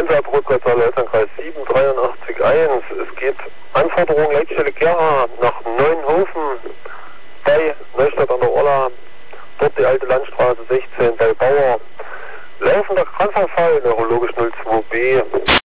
Einsatzbrücke Leutnantkreis 78381. Es geht Anforderung Leitstelle Gera nach Neuenhofen bei Neustadt an der Orla. Dort die alte Landstraße 16 bei Bauer. Laufender Kranzanfall, neurologisch 02b.